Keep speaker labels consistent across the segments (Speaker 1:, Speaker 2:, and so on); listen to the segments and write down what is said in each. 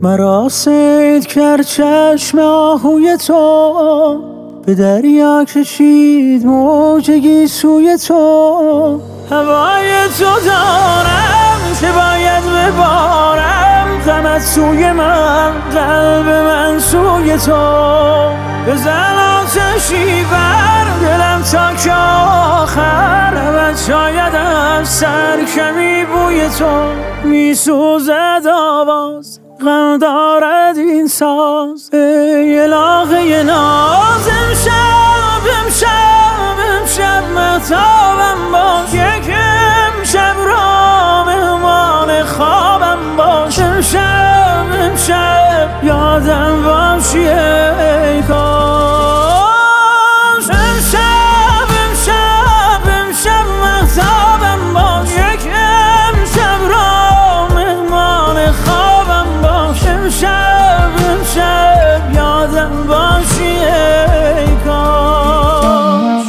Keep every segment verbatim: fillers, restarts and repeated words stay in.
Speaker 1: مرا صید کرد چشم آهوی تو، به دریا کشید موج سوی تو. هوای تو دارم که باید ببارم، غمت سوی من، قلب من سوی تو. بزن آتشی بر دلم تا که آخر، ابد شاید از سر کمی بوی تو. میسوزد آواز، غم دارد این ساز، ای الهه ناز. امشب امشب امشب مهتابم باش، یک امشب را مهمان خوابم باش. امشب امشب یادم باشی ای کاش. امشب امشب امشب مهتابم باش، یک امشب را مهمان خوابم باش. امشب امشب یادم باشی ای کاش.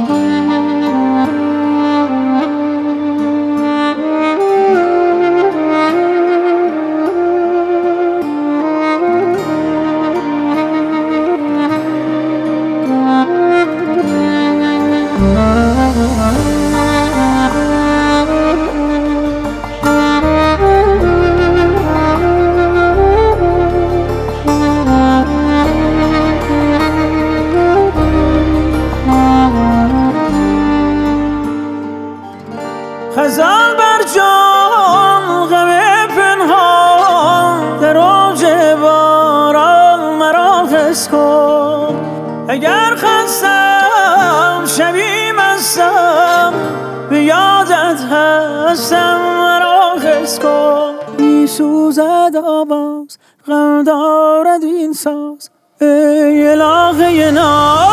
Speaker 1: خزان بر جان، غم پنهان، در اوج باران مرا حس کن. اگر خستم شبی مستم، به یادت هستم مرا حس کن. میسوزد آواز، غم دارد این ساز، ای الهه ناز.